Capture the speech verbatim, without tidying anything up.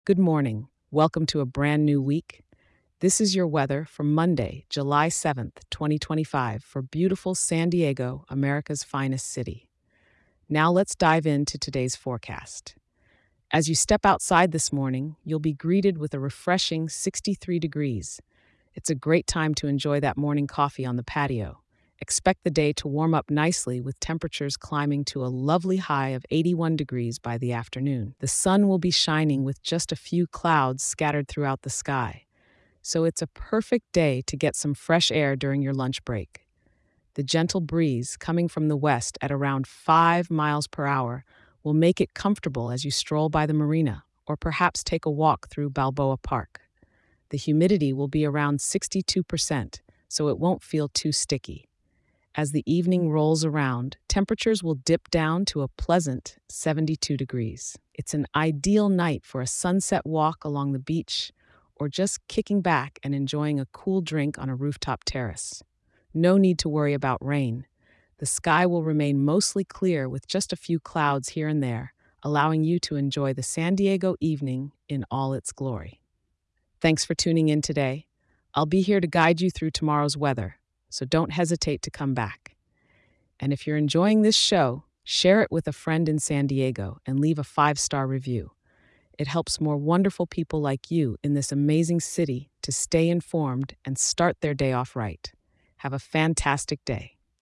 Good morning. Welcome to a brand new week. This is your weather for Monday, July seventh, twenty twenty-five, for beautiful San Diego, America's finest city. Now let's dive into today's forecast. As you step outside this morning, you'll be greeted with a refreshing sixty-three degrees. It's a great time to enjoy that morning coffee on the patio. Expect the day to warm up nicely with temperatures climbing to a lovely high of eighty-one degrees by the afternoon. The sun will be shining with just a few clouds scattered throughout the sky, so it's a perfect day to get some fresh air during your lunch break. The gentle breeze coming from the west at around five miles per hour will make it comfortable as you stroll by the marina or perhaps take a walk through Balboa Park. The humidity will be around sixty-two percent, so it won't feel too sticky. As the evening rolls around, temperatures will dip down to a pleasant seventy-two degrees. It's an ideal night for a sunset walk along the beach or just kicking back and enjoying a cool drink on a rooftop terrace. No need to worry about rain. The sky will remain mostly clear with just a few clouds here and there, allowing you to enjoy the San Diego evening in all its glory. Thanks for tuning in today. I'll be here to guide you through tomorrow's weather, so don't hesitate to come back. And if you're enjoying this show, share it with a friend in San Diego and leave a five-star review. It helps more wonderful people like you in this amazing city to stay informed and start their day off right. Have a fantastic day.